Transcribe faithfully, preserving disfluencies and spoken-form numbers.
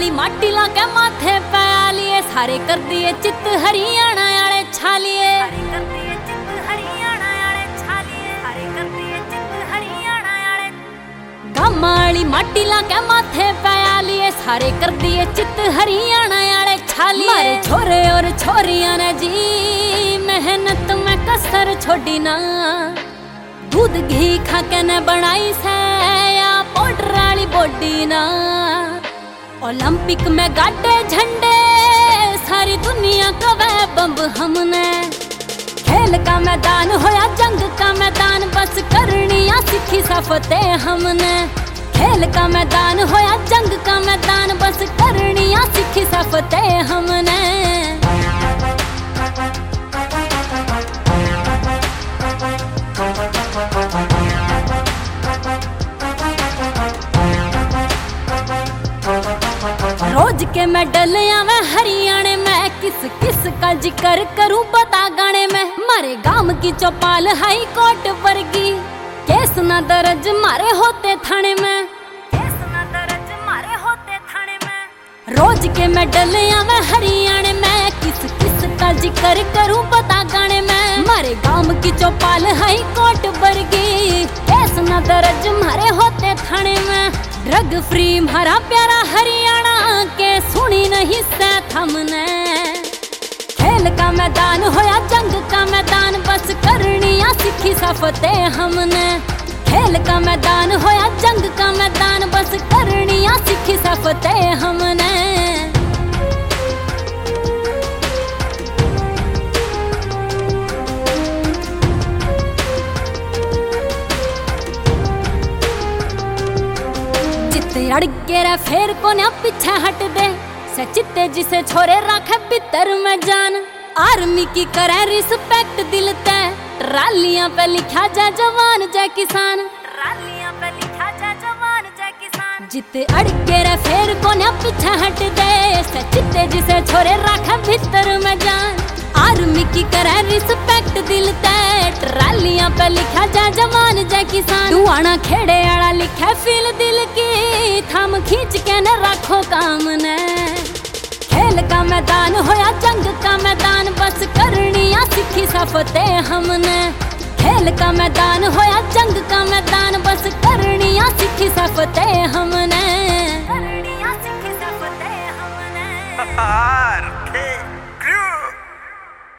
वाली माटी लाके माथे पे आलिए, सारे कर दिए चित हरियाणा आले छालिए। गामाली माटी लाके माथे पे आलिए, सारे कर दिए चित हरियाणा आले छालिए। मारे छोरे और छोरियां ने जी मेहनत में कसर छोड़ी ना, दूध घी खा के न बनाई से या पाउडर वाली बॉडी ना। ओलंपिक में गाड़े झंडे सारी दुनिया का वह बम्ब हमने। खेल का मैदान होया जंग का मैदान, बस करनिया सीखी सफते हमने। खेल का मैदान होया जंग का मैदान, बस करनिया सीखी सफते हमने। रोज के मेडल आवे हरियाणे में, किस किस का जिक्र करूं बता गाने में। मारे गांव की चौपाल हाई कोर्ट वर्गी, केस न दर्ज मारे होते थाने में। केस न दर्ज मारे होते थाने में। रोज के मेडल आवे हरियाणे में, किस किस का जिक्र करूं बता गाने में। मारे गांव की चौपाल हाई कोर्ट वर्गी, केस न दर्ज मारे होते थाने में। ड्रग फ्री हमारा प्यारा हरियाणा के सुनी नहीं से थमने। खेल का मैदान होया जंग का मैदान, बस करनिया सीखी सफते हमने। खेल का मैदान होया जंग का मैदान, बस करनिया सीखी सफते हमने। अड़के रे फेर को न पीछे हट दे, सचिते जिसे छोरे राखे भीतर में जान। आर्मी की करे रिस्पेक्ट दिल ते, ट्रालियां पे लिखा जा जवान जय किसान। ट्रालियां पे लिखा जा जवान जय किसान। जिते अड़के रे फेर को न पीछे हट दे, सचिते जिसे छोरे राखे भीतर में जान। आर्मी की करे रिस्पेक्ट दिल ते, ट्रालियां पे लिखा जा जवान जय किसान। दुआना खेड़े आला लिखे फील दिल की, थम खींच के न रखो काम ने। खेल का मैदान होया जंग का मैदान, बस करनिया सीखी सफते हमने। खेल का मैदान होया जंग का मैदान, बस करनिया सीखी सफते हमने। करनिया सीखी सफते हमने।